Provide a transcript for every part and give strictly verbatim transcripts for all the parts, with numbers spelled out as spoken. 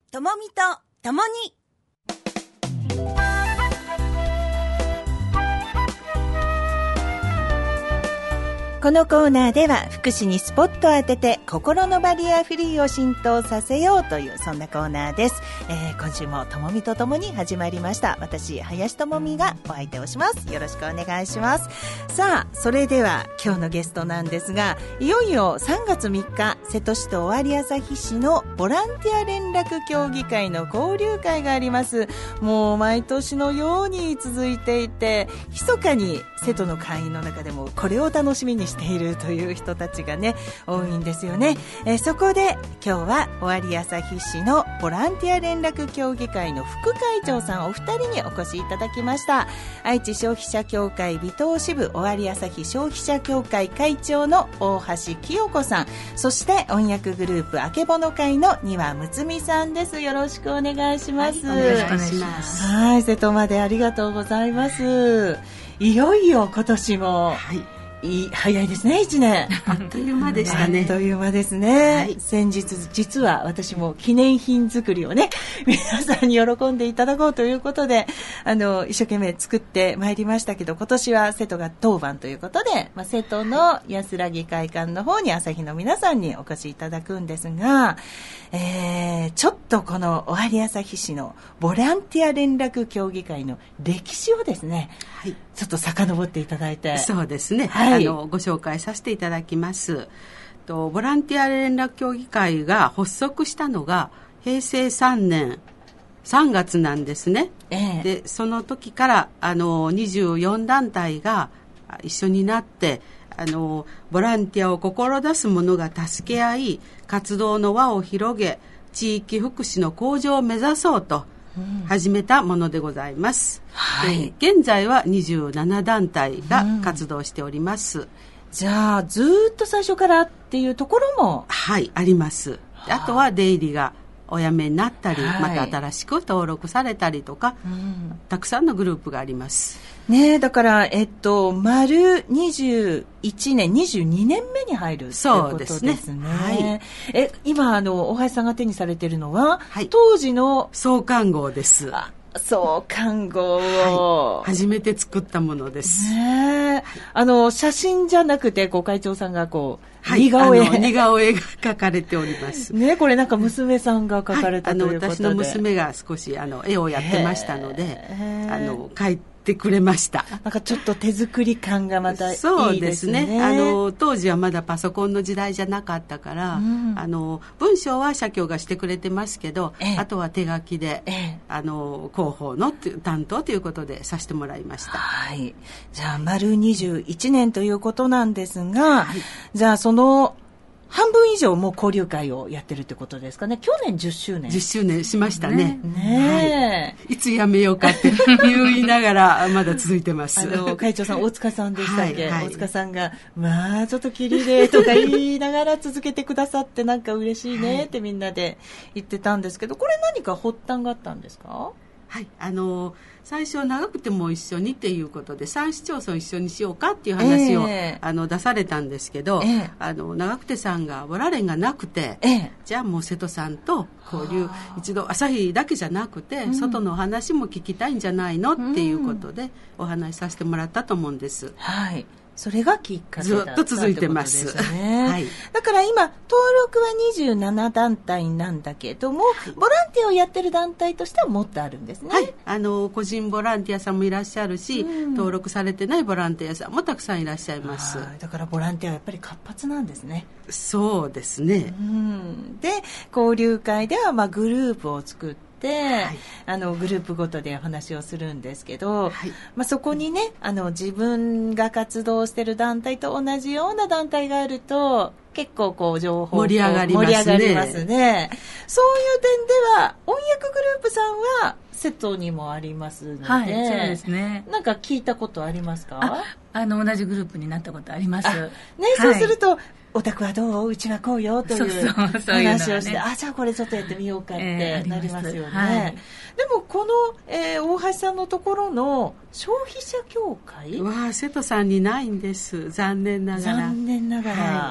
ともみとともに。このコーナーでは福祉にスポットを当てて心のバリアフリーを浸透させようというそんなコーナーです。えー、今週もともみとともに始まりました。私林ともみがお相手をします。よろしくお願いします。さあ、それでは今日のゲストなんですが、いよいよさんがつみっか瀬戸市と尾張旭市のボランティア連絡協議会の交流会があります。もう毎年のように続いていて、密かに瀬戸の会員の中でもこれを楽しみにしているという人たちがね多いんですよね。えー、そこで今日は尾張旭市のボランティア連絡協議会の副会長さんお二人にお越しいただきました。愛知消費者協会尾東支部尾張旭消費者協会会長の大橋清子さん、そして音楽グループあけぼの会の丹羽睦美さんです。よろしくお願いします。 はい、よろしくお願いします。 はい、瀬戸までありがとうございます。いよいよ今年も、はい、いい早いですね。いちねんあっという間でしたね。 あっという間ですね。 はい、 先日実は私も記念品作りをね皆さんに喜んでいただこうということであの一生懸命作ってまいりましたけど、今年は瀬戸が当番ということで、まあ、瀬戸の安らぎ会館の方に朝日の皆さんにお越しいただくんですが、えー、ちょっとこの尾張旭市のボランティア連絡協議会の歴史をですね、はい、ちょっと遡っていただいて。 そうですね、はい、あのご紹介させていただきます。とボランティア連絡協議会が発足したのがへいせいさんねんさんがつなんですね。ええ、でその時からあのにじゅうよんだんたいが一緒になってあのボランティアを志す者が助け合い活動の輪を広げ地域福祉の向上を目指そうと始めたものでございます。うん、はい、現在はにじゅうななだんたいが活動しております。うん、 じゃあずっと最初からっていうところもはいあります。あとは出入りがお辞めになったり、はい、また新しく登録されたりとか、うん、たくさんのグループがありますね。えだからえっと丸にじゅういちねんにじゅうにねんめに入るということですね。そうですね。はい、え今あの大橋さんが手にされているのは、はい、当時の創刊号です。 あ創刊号を、 はい、初めて作ったものです。 ね、はい、あの写真じゃなくてこう会長さんがこう、 はい、似顔絵似顔絵が描かれておりますね。これなんか娘さんが描かれたということで、はい、 あの私の娘が少しあの絵をやってましたのであの描いててくれました。 なんかちょっと手作り感がまたいいですね。 そうですね。あの当時はまだパソコンの時代じゃなかったから、うん、あの文章は社協がしてくれてますけど、ええ、あとは手書きで、ええ、あの広報の担当ということでさせてもらいました。 はい。じゃあ丸にじゅういちねんということなんですが、はい、じゃあその半分以上もう交流会をやってるってことですかね。去年じゅっしゅうねんじゅっしゅうねんしましたね。 ねえ、 はい、いつやめようかって言いながらまだ続いてます。 あの会長さん大塚さんでしたっけ、はいはい、大塚さんがまあちょっときりでとか言いながら続けてくださってなんか嬉しいねってみんなで言ってたんですけど、これ何か発端があったんですか？ はい、あの最初長くても一緒にっていうことでさん市町村一緒にしようかっていう話を、えー、あの出されたんですけど、えー、あの長久手さんがボラ連がなくて、えー、じゃあもう瀬戸さんと交流一度朝日だけじゃなくて、うん、外のお話も聞きたいんじゃないのっていうことでお話しさせてもらったと思うんです。 はい、それがきっかけだったずっと続いてます。 ね、はい、だから今登録はにじゅうななだんたいなんだけども、はい、ボランティアをやってる団体としてはもっとあるんですね。 はい、あの個人ボランティアさんもいらっしゃるし、うん、登録されてないボランティアさんもたくさんいらっしゃいます。 だからボランティアはやっぱり活発なんですね。 そうですね。 うん、で交流会ではまあグループを作ってで、はい、あのグループごとでお話をするんですけど、はい、まあ、そこにねあの自分が活動している団体と同じような団体があると結構こう情報盛り上がりますね。 盛り上がりますね。そういう点では音訳グループさんは瀬戸にもありますので、 はい、そうですね。 なんか聞いたことありますか？ あ、あの同じグループになったことあります。ね、 はい、そうするとお宅はどううちはこうよという話をして、ね、あじゃあこれちょっとやってみようかってなりますよね。えーはい、でもこの、えー、大橋さんのところの消費者協会は瀬戸さんにないんです。残念ながら残念ながら、は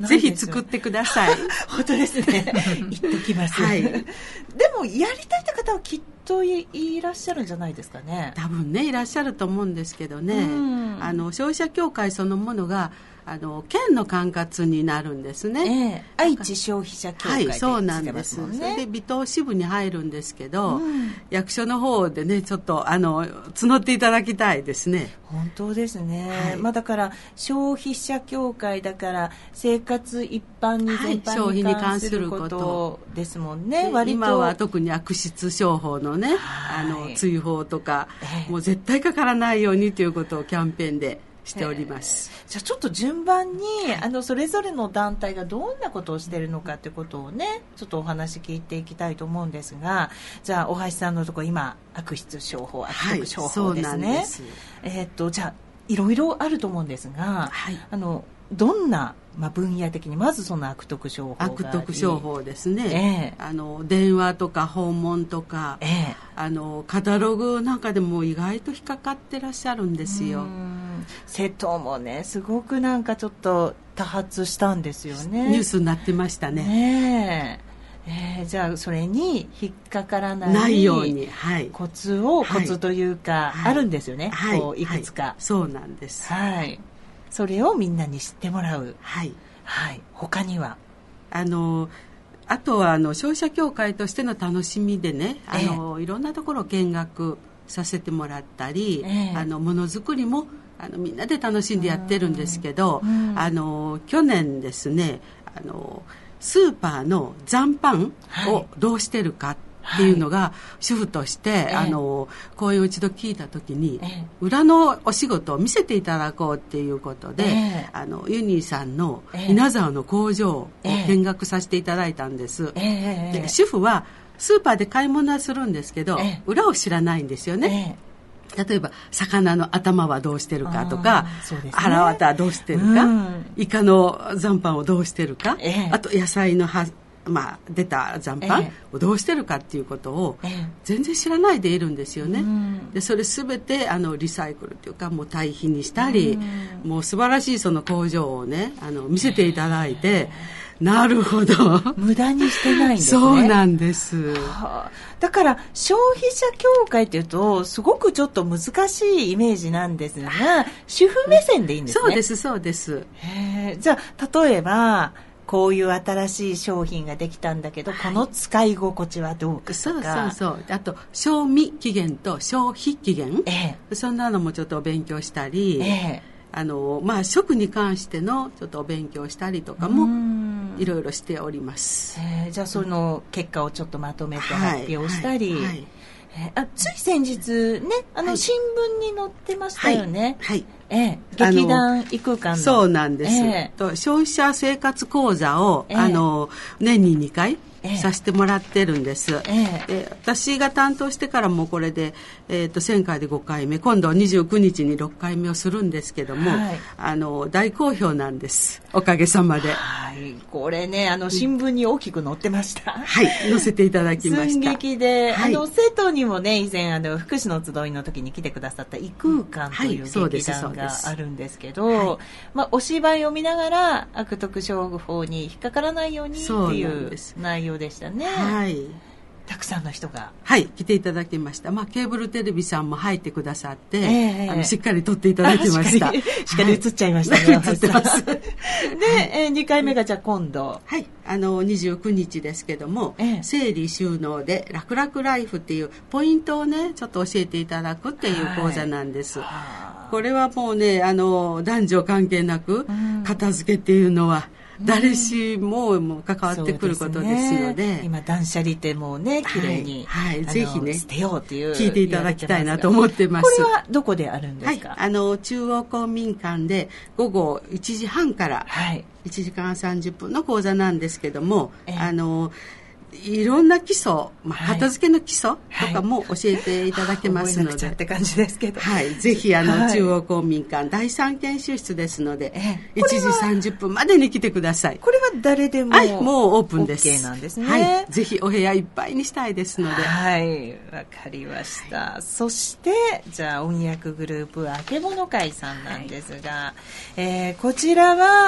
ぜひ作ってください。 本当ですね。言ってきます。はい。でもやりたいって方はきっと い, いらっしゃるんじゃないですかね。 多分ねいらっしゃると思うんですけどね。あの消費者協会そのものがあの県の管轄になるんですね、 えー、愛知消費者協会で、 はい、そうなんです。それで尾東支部に入るんですけど、うん、役所の方でねちょっとあの募っていただきたいですね。 本当ですね、はい、まあ、だから消費者協会だから生活一般に全般に関することですもんね、はい、割と今は特に悪質商法のね、はい、あの追放とか、えー、もう絶対かからないようにということをキャンペーンでしております。 じゃあちょっと順番にあのそれぞれの団体がどんなことをしているのかということをねちょっとお話聞いていきたいと思うんですが、じゃあ大橋さんのところ今悪質商法悪徳商法ですね、はい、そうなんです。えー、っとじゃあいろいろあると思うんですが、はい、あのどんな、まあ、分野的にまずその悪徳商法があり悪徳商法ですね、えー、あの電話とか訪問とか、えー、あのカタログなんかでも意外と引っかかってらっしゃるんですよ。 瀬戸もねすごくなんかちょっと多発したんですよね。 ニュースになってましたね。 ねええー、じゃあそれに引っかからないないように、はい、 コツを、はい、コツというか、はい、あるんですよね、はい、こういくつか、はい、 そうなんです、 はい、それをみんなに知ってもらう、 はいはい、他にはあのあとはあの消費者協会としての楽しみでねあの、えー、いろんなところを見学させてもらったり、えー、あのものづくりもあのみんなで楽しんでやってるんですけど、あの去年ですねあのスーパーの残飯をどうしてるかっていうのが、はい、主婦として、えー、あの講演を一度聞いた時に、えー、裏のお仕事を見せていただこうっていうことで、えー、あのユニーさんの稲沢の工場を見学させていただいたんです、えー、で主婦はスーパーで買い物はするんですけど、えー、裏を知らないんですよね、えー例えば魚の頭はどうしてるかとか、ね、腹わたはどうしてるか、うん、イカの残飯をどうしてるか、ええ、あと野菜のは、まあ、出た残飯をどうしてるかっていうことを全然知らないでいるんですよね、うん、でそれ全てあのリサイクルというかもう堆肥にしたり、うん、もう素晴らしいその工場をねあの見せていただいて、ええ、なるほど無駄にしてないんですね。 そうなんです、 はあ、だから消費者協会というとすごくちょっと難しいイメージなんですが主婦目線でいいんですね。 そうですそうです。 へえ、じゃあ例えばこういう新しい商品ができたんだけど、はい、この使い心地はどうかとか、 そうそうそう、あと賞味期限と消費期限、ええ、そんなのもちょっとお勉強したり、ええ、あのまあ、食に関してのちょっとお勉強したりとかもいろいろしております、 えー、じゃあその結果をちょっとまとめて発表したり、はいはいはい、えー、あつい先日ねあの、はい、新聞に載ってましたよね、はいはい、えー、劇団異空間のそうなんです、えー、と消費者生活講座を、えー、あの年ににかいさせてもらってるんです、えー、で私が担当してからもこれで、えー、とせんかいでごかいめ今度はにじゅうくにちにろっかいめをするんですけども、はい、あの大好評なんですおかげさまで、 はい、これねあの新聞に大きく載ってました、 はい載せていただきました。 寸劇で、はい、あの生徒にもね以前あの福祉の集いの時に来てくださった異空間という劇団があるんですけど、はいまあ、お芝居を見ながら悪徳商法に引っかからないようにっていう内容でしたね。はい、たくさんの人がはい来ていただきました、まあ、ケーブルテレビさんも入ってくださって、えー、あのしっかり撮っていただきました。しっかり映っちゃいましたね、はい、映ってますで、えー、にかいめがじゃあ今度はいあのにじゅうくにちですけども、えー、整理収納で楽々ライフっていうポイントをねちょっと教えていただくっていう講座なんです、はい、これはもうねあの男女関係なく片付けっていうのは誰しもも関わってくることですので、ね、 今断捨離ってもうね綺麗に、 はいはい、ぜひね捨てようっていう聞いていただきたいなと思ってます。 これはどこであるんですか？ はい、あの中央公民館でごごいちじはんからいちじかんさんじゅっぷんの講座なんですけども、はい、あのいろんな基礎、まあ、片付けの基礎とかも教えていただけますので、はい、覚えなくちゃって感じですけど、 はい、ぜひあの、はい、中央公民館だいさん研修室ですので、えー、いちじさんじゅっぷんまでに来てください。 これは誰でも、 はい、もうオープンです。 OK なんですね、 はい、ぜひお部屋いっぱいにしたいですので、 はい、わかりました、はい、そしてじゃあ音楽グループあけぼの会さんなんですが、はい、えー、こちらは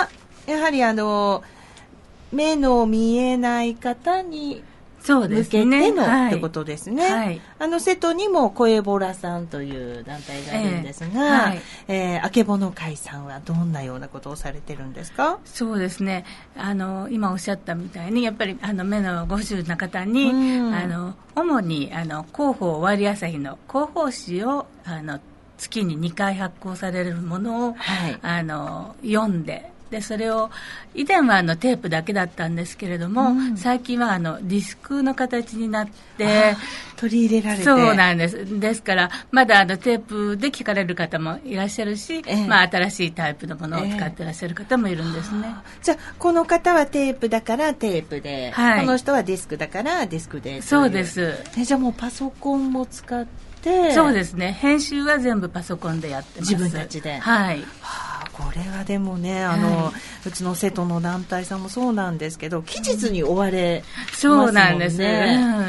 やはりあの目の見えない方にそう向けてですねの、 はい、 ってことですね、はい、あの瀬戸にも声ボラさんという団体があるんですが、えーはいえー、あけぼの会さんはどんなようなことをされてるんですか？ そうですね、あの今おっしゃったみたいにやっぱりあの目のご不自由な方に、うん、あの主にあの広報割朝日の広報誌をあの月ににかい発行されるものを、はい、あの読んででそれを以前はあのテープだけだったんですけれども、うん、最近はあのディスクの形になって取り入れられて、 そうなんです。ですからまだあのテープで聞かれる方もいらっしゃるし、えーまあ、新しいタイプのものを使ってらっしゃる方もいるんですね、えー、 じゃあこの方はテープだからテープで、はい、この人はディスクだからディスクで、 そうです。 えじゃあもうパソコンも使ってそうですね、編集は全部パソコンでやってます。 自分たちで、 はい、 はあ、これはでもねあの、はい、うちの瀬戸の団体さんもそうなんですけど期日に追われますもんね、 そうなんです、うん、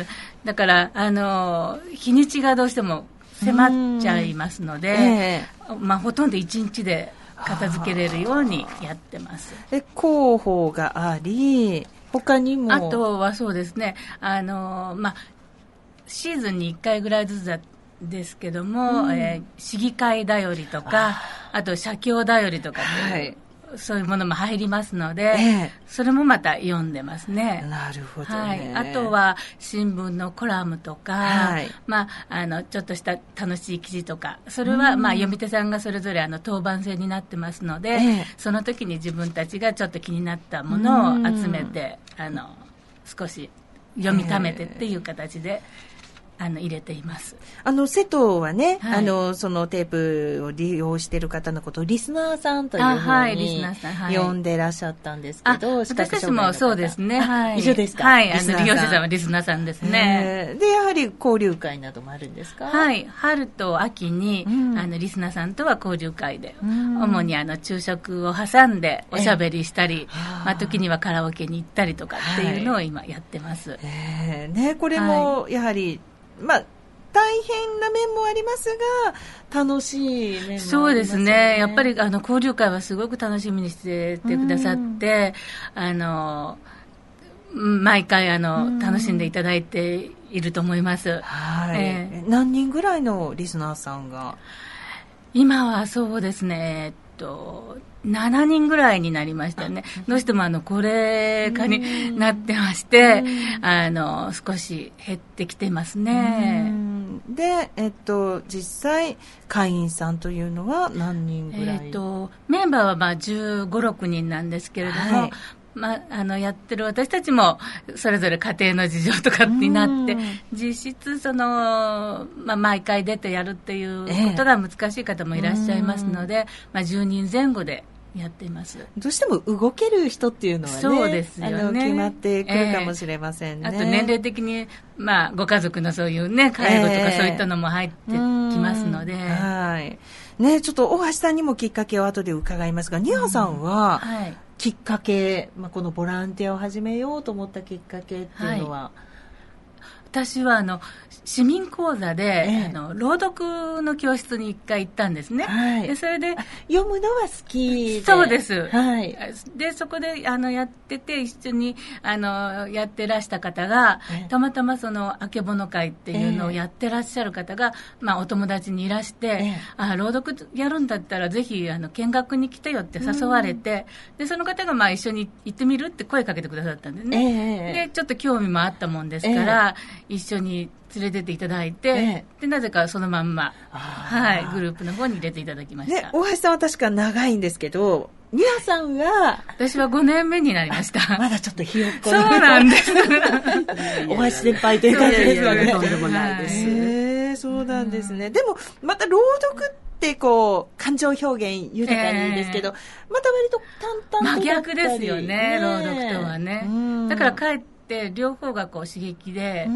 だからあの日にちがどうしても迫っちゃいますので、えーまあ、ほとんどいちにちで片付けれるようにやってます。 で広報があり他にもあとはそうですねあの、まあ、シーズンにいっかいぐらいずつだですけども、うんえー、市議会だよりとか あ, あと社協だよりとか、はい、そういうものも入りますので、えー、それもまた読んでますね。 なるほどね、 はい、あとは新聞のコラムとか、はいまあ、あのちょっとした楽しい記事とかそれは、まあ、読み手さんがそれぞれあの当番制になってますので、えー、その時に自分たちがちょっと気になったものを集めてあの少し読みためてっていう形で、えーあの入れています。 あの瀬戸はね、はい、あのそのテープを利用している方のことをリスナーさんというふうに呼んでらっしゃったんですけど、 私たちもそうですね、はい、 一緒ですか？ はい、あの利用者さんはリスナーさんですね。 でやはり交流会などもあるんですか？ はい、春と秋に、うん、あのリスナーさんとは交流会で、うん、主にあの昼食を挟んでおしゃべりしたり、まあ、時にはカラオケに行ったりとかっていうのを今やってます、 えーね、これもやはり、はいまあ、大変な面もありますが楽しい面もありますよね。 そうですねやっぱりあの交流会はすごく楽しみにしててくださってあの毎回あの楽しんでいただいていると思います、 はいえー、何人ぐらいのリスナーさんが今はそうですねえっとしちにんぐらいになりましたね。どうしてもあの高齢化になってましてあの少し減ってきてますね。 で、えっと、実際会員さんというのは何人ぐらい、 えっと、メンバーはまあじゅうご、ろくにんなんですけれども、はいまあ、あのやってる私たちもそれぞれ家庭の事情とかになって実質その、まあ、毎回出てやるっていうことが難しい方もいらっしゃいますので、ええまあ、じゅうにんぜん後でやっています。 どうしても動ける人っていうのはね、 そうですよね、 あの決まってくるかもしれませんね、 えー、あと年齢的に、まあ、ご家族のそういう、ね、介護とかそういったのも入ってきますので、えーはいね、ちょっと大橋さんにもきっかけを後で伺いますが、ニハさんは、うんはいきっかけ、まあ、このボランティアを始めようと思ったきっかけっていうのは、はい私はあの市民講座で、ええ、あの朗読の教室に一回行ったんですね、はい、でそれで読むのは好きでそうです、 はい、 でそこであのやってて一緒にあのやってらした方が、ええ、たまたまそのあけぼの会っていうのをやってらっしゃる方が、ええまあ、お友達にいらして、え、あ朗読やるんだったらぜひあの見学に来てよって誘われて、でその方がまあ一緒に行ってみるって声かけてくださったんですね、でちょっと興味もあったもんですから、一緒に連れてっていただいて、ええ、でなぜかそのまんま、はい、グループの方に入れていただきました。 大橋さんは確か長いんですけど、ニハさんは私はごねんめになりましたまだちょっとひよっこそうなんです大橋先輩という感じですよね。 とんでもないです、 えー、そうなんですね、うん、でもまた朗読ってこう感情表現豊かにですけど、えー、また割と淡々と真逆ですよ ね, ね朗読とはね、うん、だからかえってで両方がこう刺激で、うん、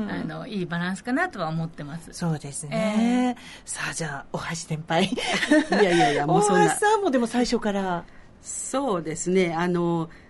あのいいバランスかなとは思ってます。 そうですね、えー、さあじゃあ大橋先輩いやいやいやもうそんな大橋さんもでも最初からそうですねあの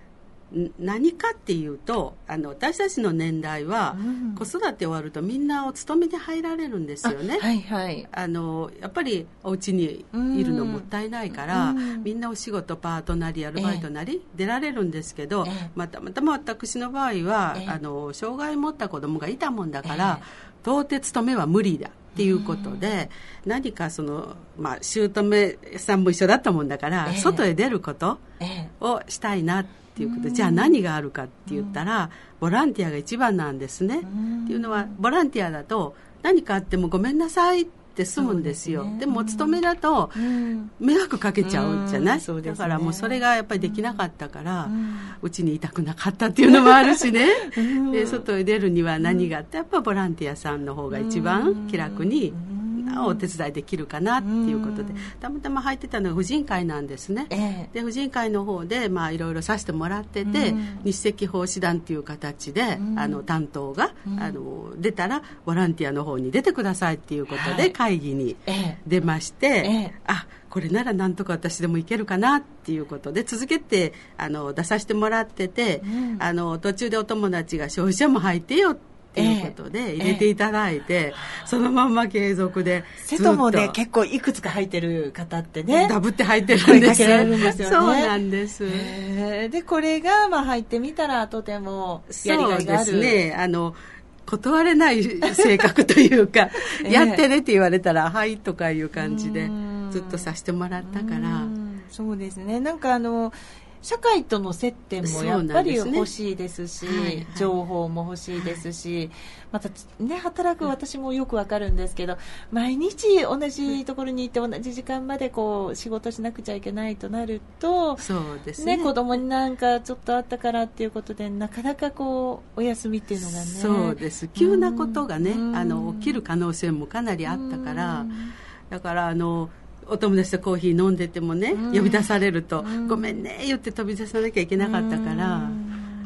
何かっていうと、あの私たちの年代は、うん、子育て終わるとみんなお勤めに入られるんですよね。 はいはい、 あのやっぱりお家にいるのもったいないから、うん、みんなお仕事パートなりアルバイトなり出られるんですけど、えー、またまたま私の場合は、えー、あの障害を持った子供がいたもんだから、えー、到底勤めは無理だっていうことで、うん、何かその、まあ、姑さんも一緒だったもんだから、えー、外へ出ることをしたいなってっていうことで、じゃあ何があるかって言ったら、ボランティアが一番なんですね。っていうのは、ボランティアだと何かあってもごめんなさいって済むんですよ。 で, す、ね、でもお勤めだと迷惑かけちゃうじゃない、うん、だからもうそれがやっぱりできなかったからうち、ん、にいたくなかったっていうのもあるしね、うん、で外へ出るには何があってやっぱボランティアさんの方が一番気楽にお手伝いできるかなっていうことで、たまたま入ってたのが婦人会なんですね、えー、で婦人会の方でまあいろいろさせてもらってて、日赤奉仕団っていう形であの担当があの出たらボランティアの方に出てくださいっていうことで会議に出まして、はいえーえー、あこれならなんとか私でもいけるかなっていうことで続けてあの出させてもらってて、うん、あの途中でお友達が消費者も入ってよってということで入れていただいて、えー、そのまんま継続でずっと。 瀬戸もね結構いくつか入ってる方ってねダブって入ってるんですよ。 るんですよね。 そうなんです、 えー、でこれがまあ入ってみたらとてもやりがいがある。 そうですね、あの断れない性格というか、えー、やってねって言われたらはいとかいう感じでずっとさせてもらったから。 そうですね、なんかあの社会との接点もやっぱり欲しいですし、ねはいはい、情報も欲しいですし、はい、またね働く私もよくわかるんですけど、毎日同じところに行って同じ時間までこう仕事しなくちゃいけないとなると、 そうですね、 ね子供になんかちょっとあったからっていうことでなかなかこうお休みっていうのがね、 そうです急なことがねあの起きる可能性もかなりあったから、だからあのお友達とコーヒー飲んでてもね、うん、呼び出されると、うん、ごめんね言って飛び出さなきゃいけなかったから、うん、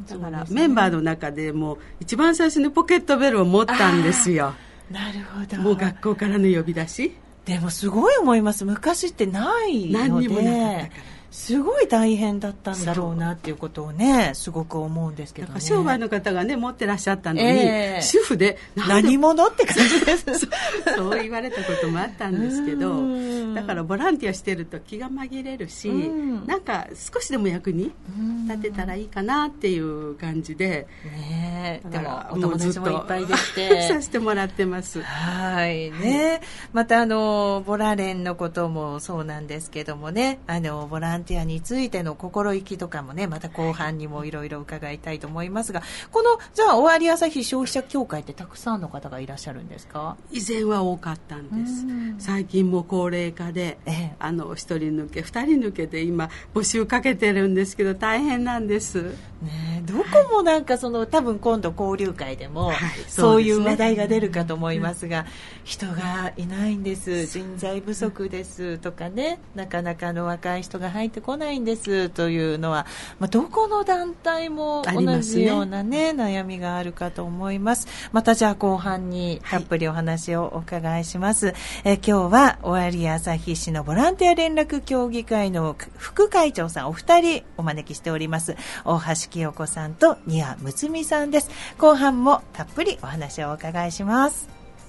だから、ね、メンバーの中でも一番最初にポケットベルを持ったんですよ。 なるほど。 もう学校からの呼び出しでもすごい思います。昔ってないので何にもなかったからすごい大変だったんだろうなっていうことをねすごく思うんですけどね。 商売の方がね持ってらっしゃったのに、えー、主婦で何者って感じですそ, そう言われたこともあったんですけどだからボランティアしてると気が紛れるし、んなんか少しでも役に立てたらいいかなっていう感じで、 ね、でもお友達もいっぱいできてさせてもらってます。 はいね、またあのボラレンのこともそうなんですけどもね、あのボランティアについての心意気とかもねまた後半にもいろいろ伺いたいと思いますが、このじゃあ尾張朝日消費者協会ってたくさんの方がいらっしゃるんですか？ 以前は多かったんです。最近も高齢化で、ええ、あの一人抜け二人抜けで今募集かけてるんですけど大変なんです、 ね、どこもなんかその多分今度交流会でも、はい、そういう話題が出るかと思いますが、人がいないんです、人材不足ですとかね、なかなかの若い人が入ってこないんですというのは、まあ、どこの団体も同じような、ねね、悩みがあるかと思います。またじゃあ後半にたっぷりお話をお伺いします、はい、え今日は尾張旭市のボランティア連絡協議会の副会長さんお二人お招きしております。大橋清子さんと丹羽睦美さんです。後半もたっぷりお話をお伺いします。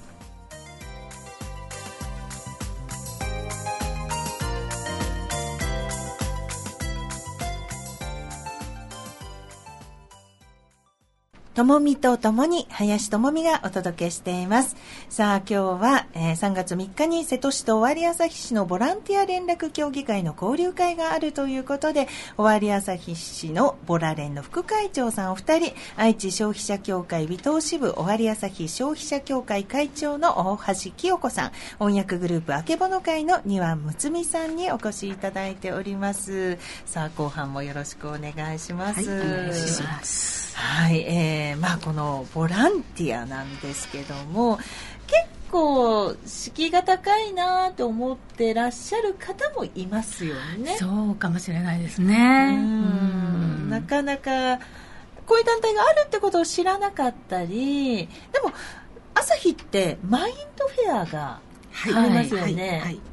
ともみとともに林ともみがお届けしています。さあ今日は、えー、さんがつみっかに瀬戸市と尾張旭市のボランティア連絡協議会の交流会があるということで、尾張旭市のボラ連の副会長さんお二人、愛知消費者協会尾東支部尾張旭消費者協会会長の大橋清子さん、翻訳グループあけぼの会の丹羽睦美さんにお越しいただいております。さあ後半もよろしくお願いします。 はい、お願いします。 はい、えー、まあこのボランティアなんですけども、結構敷居が高いなと思ってらっしゃる方もいますよね。 そうかもしれないですね。 うんうんなかなかこういう団体があるってことを知らなかったり、でも朝日ってマインドフェアがありますよね。はいはいはいはい、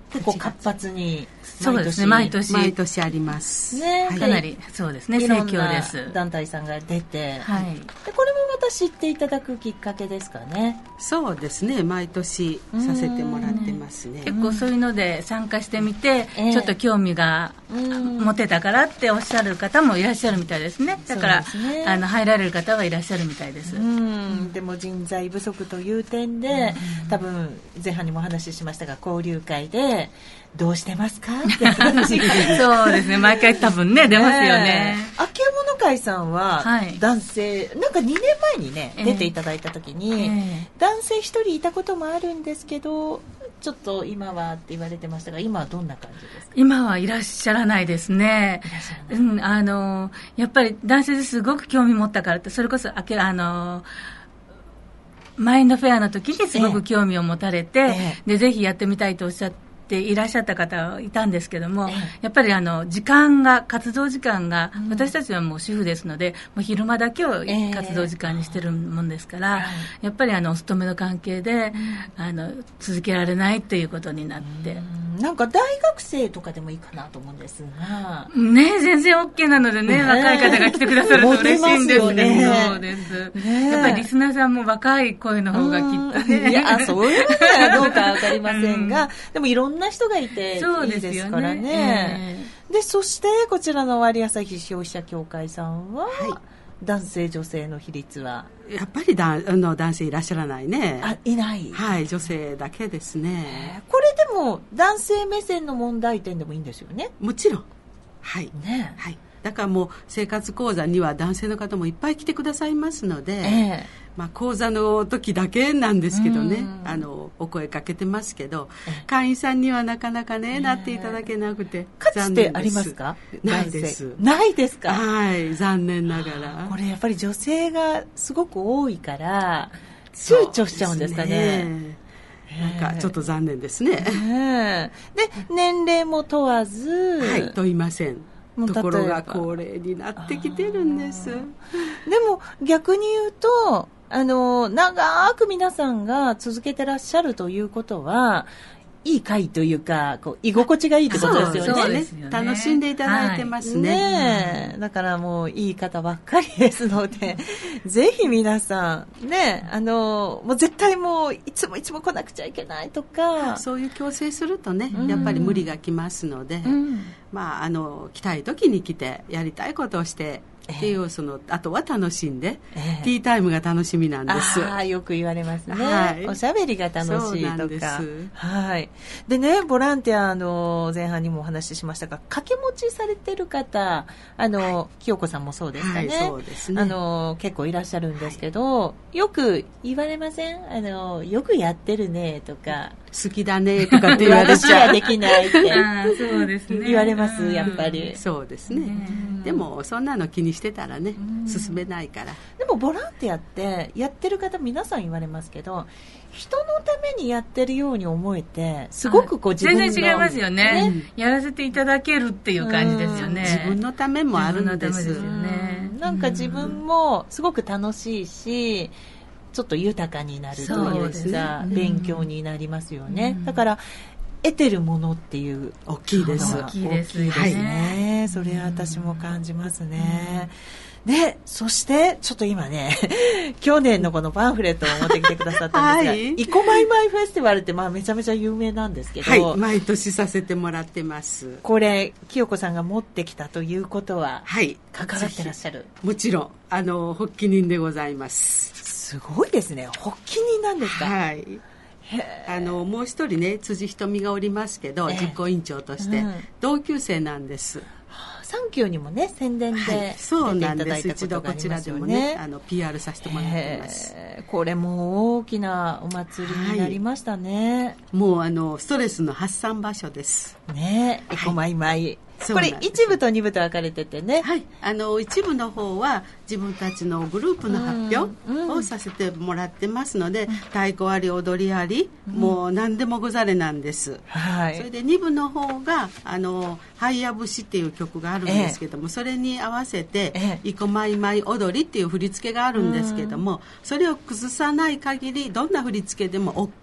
結構活発にそうですね、毎年毎年ありますね、 はい、かなりそうですね、盛況です。 団体さんが出て、 はい、 でこれもまた知っていただくきっかけですかね。 そうですね、毎年させてもらってますね。 結構そういうので参加してみて、ちょっと興味が持てたからっておっしゃる方もいらっしゃるみたいですね。だから、ね、あの入られる方はいらっしゃるみたいです。 うん、でも人材不足という点で、多分前半にもお話ししましたが、交流会でどうしてますかって話そうですね、毎回多分ね出ますよね。 あけぼの会さんは男性、はい、なんかにねんまえにね出ていただいた時に、えー、男性ひとりいたこともあるんですけど、ちょっと今はって言われてましたが、今はどんな感じですか？ 今はいらっしゃらないですね。うん、あのやっぱり男性ですごく興味持ったからって、それこそあけあのマインドフェアの時にすごく興味を持たれて、ええ、でぜひやってみたいとおっしゃっていらっしゃった方いたんですけども、ええ、やっぱりあの時間が活動時間が、うん、私たちはもう主婦ですので、もう昼間だけを活動時間にしてるもんですから、え、やっぱりあのお勤めの関係で、うん、あの続けられないということになって、 うん、なんか大学生とかでもいいかなと思うんですがね、全然 OK なのでね、若い方が来てくださると嬉しいんですね。そうです、ね、やっぱりリスナーさんも若い声の方がきっとね、 いやそういうのはどうか分かりませんが、うん、でもいろんな人がいていいですからね。ね、えー、でそしてこちらの割朝日消費者協会さんは、はい、男性女性の比率はやっぱりだあの男性いらっしゃらないね。 あ、いない。 はい、女性だけですね。 これでも男性目線の問題点でもいいんですよね。 もちろん、はい、 ね、 はい、だからもう生活講座には男性の方もいっぱい来てくださいますので、えーまあ、講座の時だけなんですけどね、あのお声かけてますけど、会員さんにはなかなかね、えー、なっていただけなくて残念です。かつてありますか？ ないです。 ないですか？ はい、残念ながら。 これやっぱり女性がすごく多いから躊躇しちゃうんですかね。 なんかちょっと残念ですね。 で年齢も問わず、 はい、問いません。ところが高齢になってきてるんです。でも逆に言うと、あの長く皆さんが続けてらっしゃるということはいい会というか、こう居心地がいいってことですよね。 そうですよね。楽しんでいただいてますね。はいね、だからもういい方ばっかりですのでぜひ皆さんね、あのもう絶対もういつもいつも来なくちゃいけないとか、 そういう強制するとね、やっぱり無理がきますので、うん、まああの来たい時に来てやりたいことをしてっていう、そのあとは楽しんで、えー、ティータイムが楽しみなんです。 あ、よく言われますね、 はい、 おしゃべりが楽しいとか。そうなんです。はい。でね、ボランティアの前半にもお話ししましたが、掛け持ちされてる方、あの、はい、清子さんもそうですかね、 はい、そうですね、 あの結構いらっしゃるんですけど、はい、よく言われません？あのよくやってるねとか、 好きだねとかって言われちゃう。 私はできないってあ、そうですね、 言われます、やっぱり。 そうですね。でもそんなの気にしてたらね、進めないから。 でもボランティアってやってる方皆さん言われますけど、人のためにやってるように思えて、すごくこう自分の全然違いますよね、ね、やらせていただけるっていう感じですよね。 自分のためもあるんです。 自分のためですよね。 なんか自分もすごく楽しいし、ちょっと豊かになるというか、勉強になりますよね。だから得てるものっていう大きいです。 大きいですね。 はいね、それは私も感じますね。で、そしてちょっと今ね去年のこのパンフレットを持ってきてくださったんですが、はい、イコマイマイフェスティバルってまあめちゃめちゃ有名なんですけど、 はい、毎年させてもらってます。 これ清子さんが持ってきたということは、 はい、 関わってらっしゃる？ もちろん、あの発起人でございます。 すごいですね。発起人なんですか？ はい。あのもう一人ね、辻ひとみがおりますけど、実行委員長として、うん、同級生なんです。 サンキューにもね、宣伝で出ていただいたことがありますよね。そうなんです。 一度こちらでもね、あの ピーアール させてもらってます。 これも大きなお祭りになりましたね。はい、 もうあのストレスの発散場所ですね。 エコマイマイ、これ一部と二部と分かれててね、 はい、あの一部の方は自分たちのグループの発表をさせてもらってますので、うんうん、太鼓あり踊りあり、うん、もう何でもござれなんです、はい、それで二部の方があのハイヤ節っていう曲があるんですけども、ええ、それに合わせて、ええ、イコマイマイ踊りっていう振り付けがあるんですけども、うん、それを崩さない限りどんな振り付けでも OK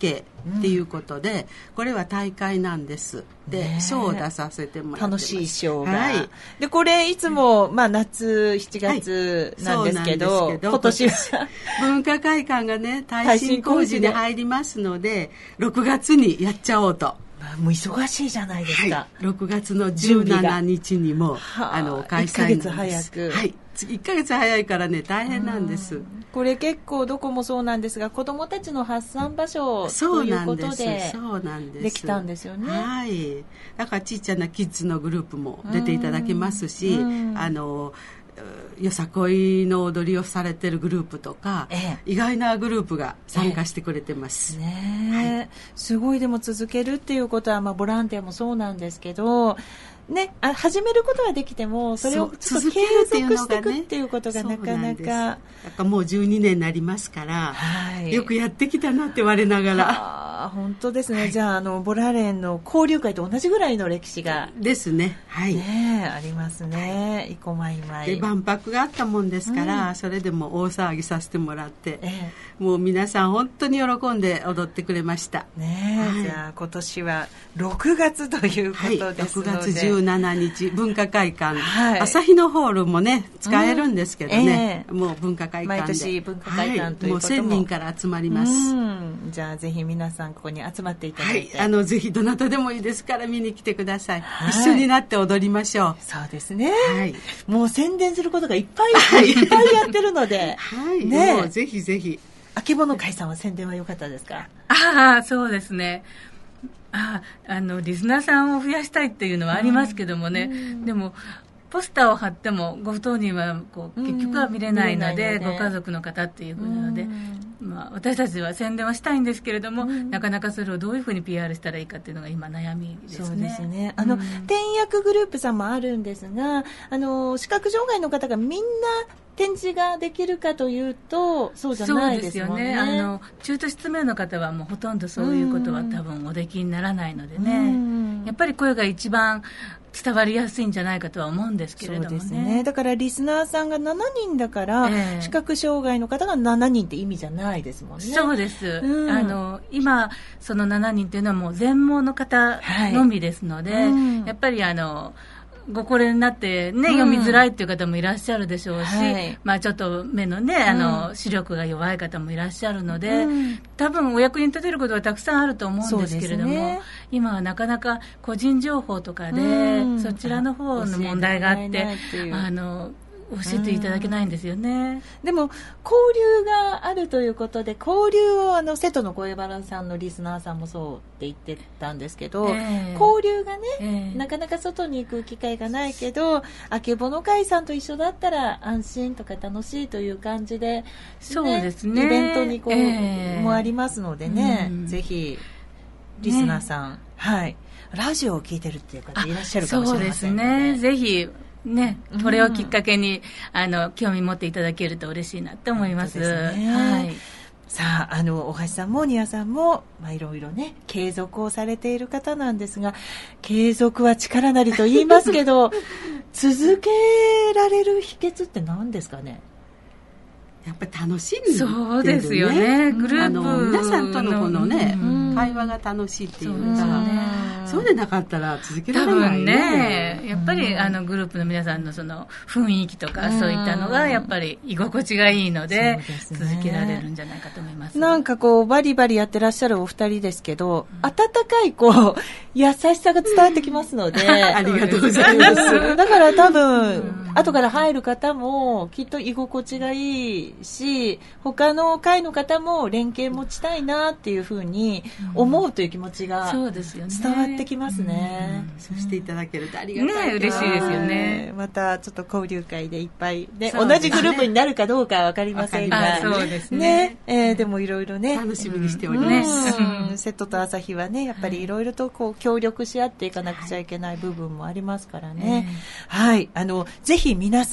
っていうことで、うん、これは大会なんです。で、賞を出させてもらってます。 楽しい賞が、 はい、 でこれいつも、まあ、夏しちがつなんですけど、はい、けど今年は文化会館がね耐震工事に入りますのでろくがつにやっちゃおうと。 もう忙しいじゃないですか、はい、 ろくがつのじゅうしちにちにもあの開催なんです。いっかげつ早く、はい、いっかげつ早いからね大変なんです。 これ結構どこもそうなんですが子どもたちの発散場所ということでできたんですよね。 はい、だからちっちゃなキッズのグループも出ていただけますし、あのよさこいの踊りをされてるグループとか、ええ、意外なグループが参加してくれてます、 ええねはい、すごい。でも続けるっていうことは、まあ、ボランティアもそうなんですけどね、あ始めることはできてもそれをちょっと継続していくっていうことがなかなかやっぱもうじゅうにねんになりますから、はい、よくやってきたなって我ながら。 あ本当ですね、はい、じゃあ、あのボラレンの交流会と同じぐらいの歴史がですね、はい、 ねありますね、はい、生駒今井で万博があったもんですから、うん、それでも大騒ぎさせてもらって、ええ、もう皆さん本当に喜んで踊ってくれましたね、はい、じゃあ今年はろくがつということですので、はい、ろくがつじゅうしちにち文化会館、はい、朝日のホールもね使えるんですけどね、うんえー、もう文化会館で毎年文化会館ということも、 はい、もうせんにんから集まります。 うんじゃあぜひ皆さんここに集まっていただいて、 はい、あのぜひどなたでもいいですから見に来てください、はい、一緒になって踊りましょう。 そうですね、はい、もう宣伝することがいっぱい、はい、いっぱいやってるので、 はいね、もうぜひぜひ。 あけぼの会さんは宣伝は良かったですか？ ああそうですね、ああのリスナーさんを増やしたいっていうのはありますけどもね、うん、でもポスターを貼ってもご当人はこう結局は見れないので、うん、ご家族の方っていうことなので、うんまあ、私たちは宣伝はしたいんですけれども、うん、なかなかそれをどういうふうに ピーアール したらいいかっていうのが今悩みですね。 そうですね、あの、うん、転訳グループさんもあるんですが、あの視覚障害の方がみんな展示ができるかというとそうじゃないですもんね。 そうですよね、あの中途失明の方はもうほとんどそういうことは多分おできにならないのでね、やっぱり声が一番伝わりやすいんじゃないかとは思うんですけれども ね, そうですね。 だからリスナーさんがしちにんだから、えー、視覚障害の方がしちにんって意味じゃないですもんね。 そうです、うん、あの今そのしちにんっていうのはもう全盲の方のみですので、はいうん、やっぱりあのご高齢になって、ね、読みづらいっていう方もいらっしゃるでしょうし、うんはいまあ、ちょっと目のねあの、うん、視力が弱い方もいらっしゃるので、うん、多分お役に立てることはたくさんあると思うんですけれども、ね、今はなかなか個人情報とかで、うん、そちらの方の問題があってあの教えていただけないんですよね、 うん、でも交流があるということで交流をあの瀬戸の声原さんのリスナーさんもそうって言ってたんですけど、えー、交流がね、えー、なかなか外に行く機会がないけどあけぼの会さんと一緒だったら安心とか楽しいという感じで、ね、 そうですね、 イベントにこう、えー、もありますのでね、うん、ぜひリスナーさん、ねはい、ラジオを聞いてるっていう方いらっしゃるかもしれませんので、 そうですね、ぜひね、これをきっかけに、うん、あの興味持っていただけると嬉しいなと思います。ですね、はい、 さあ、あの大橋さんもニアさんも、まあ、いろいろね継続をされている方なんですが継続は力なりと言いますけど続けられる秘訣って何ですかね？ やっぱり楽しんでる、ね、 そうですよね、グループの皆さんとのこのね、うん、会話が楽しいっていうか、そう、ね、そうでなかったら続けられない、ね、多分ね、 やっぱり、うん、あのグループの皆さんのその雰囲気とか、うん、そういったのがやっぱり居心地がいいので、ね、続けられるんじゃないかと思います。 なんかこうバリバリやってらっしゃるお二人ですけど、うん、温かいこう優しさが伝わってきますのでありがとうございますだから多分、うん、後から入る方もきっと居心地がいいし他の会の方も連携持ちたいなっていうふうに思うという気持ちが伝わってきますね、 うん、そうしていただけるとありがたい、 ね、嬉しいですよね。 またちょっと交流会でいっぱい、ね、同じグループになるかどうかは分かりませんが、 そうですね、 ねえー、でもいろいろね楽しみにしております、 うんうん、瀬戸と朝日はねやっぱりいろいろとこう協力し合っていかなくちゃいけない部分もありますからね、はい、はい、あのぜひ皆さん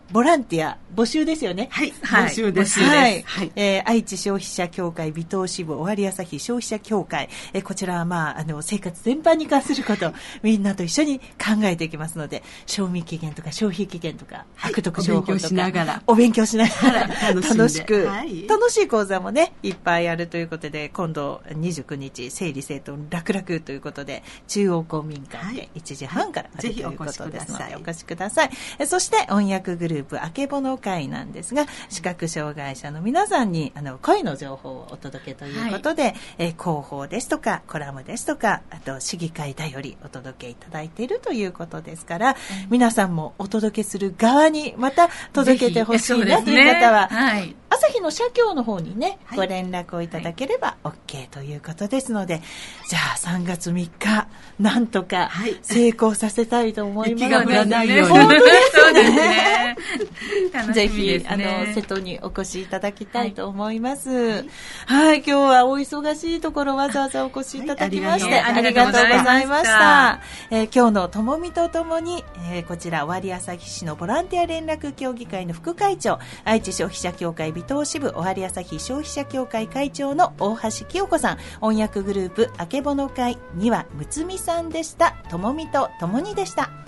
ボランティア募集ですよね。 はい、募集です。 はい。はい、えー、愛知消費者協会尾東支部尾張旭消費者協会、えー、こちらはまああの生活全般に関することみんなと一緒に考えていきますので、賞味期限とか消費期限とか、はい、悪徳情報とかお勉強しながらお勉強しながら楽しく、はい、楽しい講座もねいっぱいあるということで、今度にじゅうくにち整理整頓楽々ということで中央公民館でいちじはんからある、はい、ということですのでお越しください。えー、そして音訳グループあけぼの会なんですが、視覚障害者の皆さんにあの声の情報をお届けということで、はい、えー、広報ですとかコラムですとか、あと市議会だよりお届けいただいているということですから、うん、皆さんもお届けする側にまた届けてほしいなという方は、はい、朝日の社協の方にね、はい、ご連絡をいただければ OK ということですので、はい、じゃあさんがつみっかなんとか成功させたいと思いますので、 雪が降らないように本当ですね楽しみですね。 ぜひあの瀬戸にお越しいただきたいと思います。はい、はい、今日はお忙しいところわざわざお越しいただきまして、はい、ありがとうございました。えー、今日のともみとともに、えー、こちら尾張旭市のボランティア連絡協議会の副会長、愛知消費者協会尾東支部尾張旭消費者協会会長の大橋清子さん、音訳グループあけぼの会にはむつみさんでした。ともみとともにでした。